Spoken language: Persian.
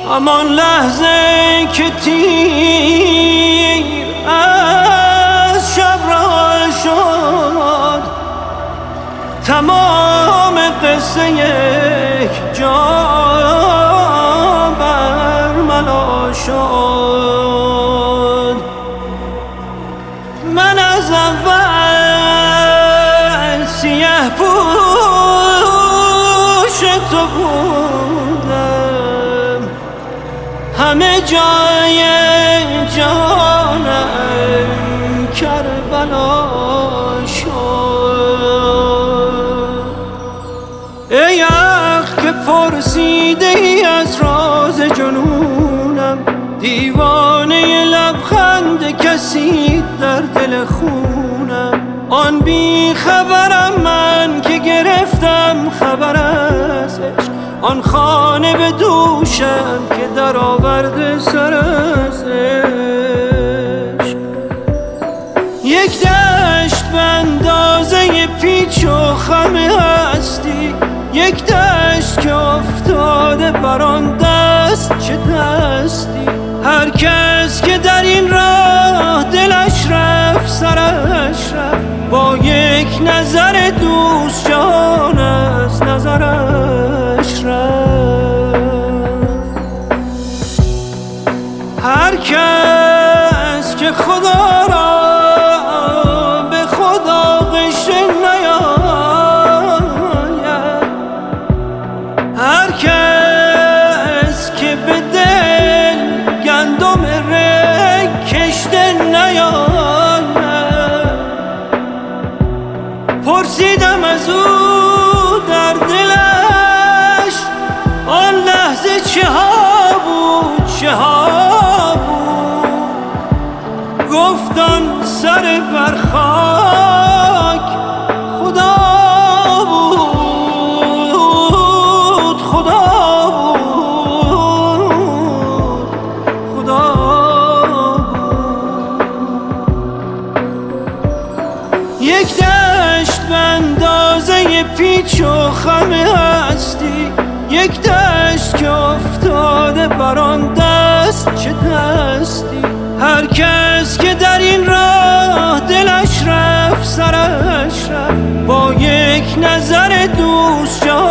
همان لحظه که تیر از شب را شد، تمام قصه یک جا برملا شد. من از اول سیه پوش تو بودم، همه جای جانم کربلا شد. ای عقل که پرسیده ای از راز جنونم، دیوانه لبخند کسی در دل خونم. آن بی خبرم من که گرفتم خبر از عشق، آن خانه به دوشم که در آورده سر از عشق. یک دشت به اندازه پیچ و خم هستی، یک دشت که افتاده بر آن دست چه دستی. هر کس که در این راه دلش رفت سرش رفت، با یک نظر دوست جان از نظرش رفت. هر کس که خدا را به خدا غشه نیاید، هر کس که به دل گندم رگ کشته نیاید، پرسیدم از او در دلش آن لحظه چه ها بود، چه ها بود. گفت آن سر بر خاک خدا بود، خدا بود، خدا بود. یک دشت به اندازه پیچ و خم هستی، یک دشت که افتاده بر آن دست چه دستی. هر کس که در این راه دلش رفت سرش رفت، با یک نظر دوست جان